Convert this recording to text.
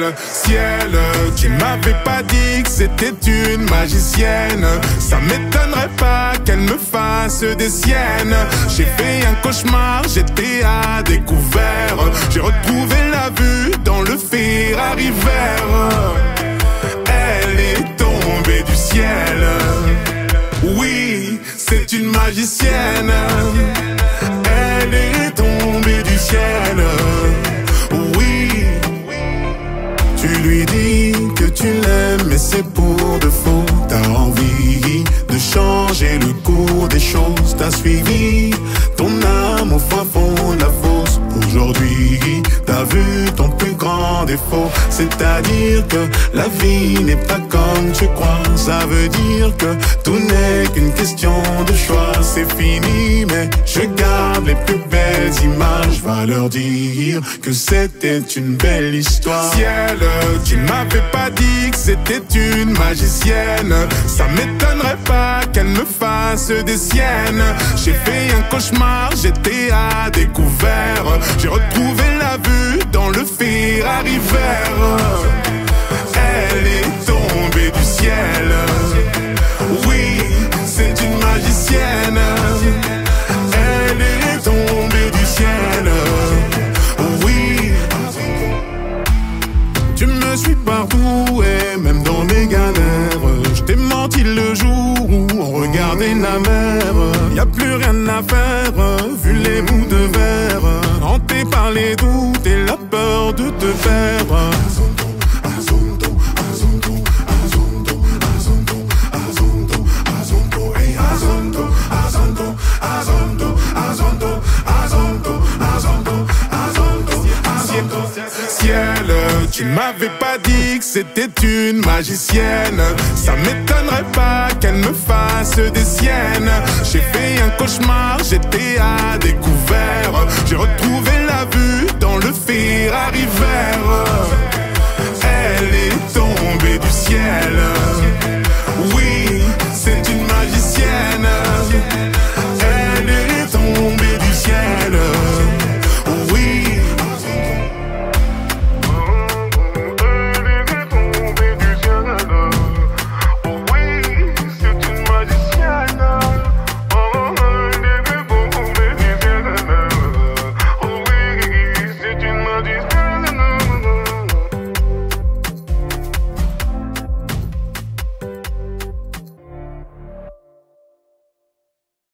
ciel, tu m'avais pas dit que c'était une magicienne. Ça m'étonnerait pas qu'elle me fasse des siennes. J'ai fait un cauchemar, j'étais à découvert. J'ai retrouvé la vue dans le Ferrari vert. Elle est tombée du ciel. Oui, c'est une magicienne. Elle est tombée du ciel. Oui, tu lui dis que tu l'aimes, mais c'est pour de faux. T'as envie de changer le cours des choses. T'as suivi ton âme au fin fond de la fosse. Aujourd'hui, t'as vu ton plus grand défaut. C'est-à-dire que la vie n'est pas comme tu crois. Ça veut dire que tout n'est qu'une question de choix. C'est fini, mais je garde les plus belles images. Va leur dire que c'était une belle histoire. Ciel, tu m'avais pas dit que c'était une magicienne. Ça m'étonnerait pas qu'elle me fasse des siennes. J'ai fait un cauchemar, j'étais à découvert. J'ai retrouvé la vue dans le Ferrari vert. Elle est tombée du ciel. Oui, c'est une magicienne. Elle est tombée du ciel. Oui, tu me suis partout et même dans mes galères. Je t'ai menti le jour où on regardait la mer. Y a plus rien à faire, vu les bouts de verre. Hanté par les doutes et la peur de te perdre. Ciel, tu m'avais pas dit que c'était une magicienne. Ça m'étonnerait pas qu'elle me fasse des siennes. J'ai fait un cauchemar, j'étais à découvert. J'ai retrouvé la vue dans le Ferrari vert.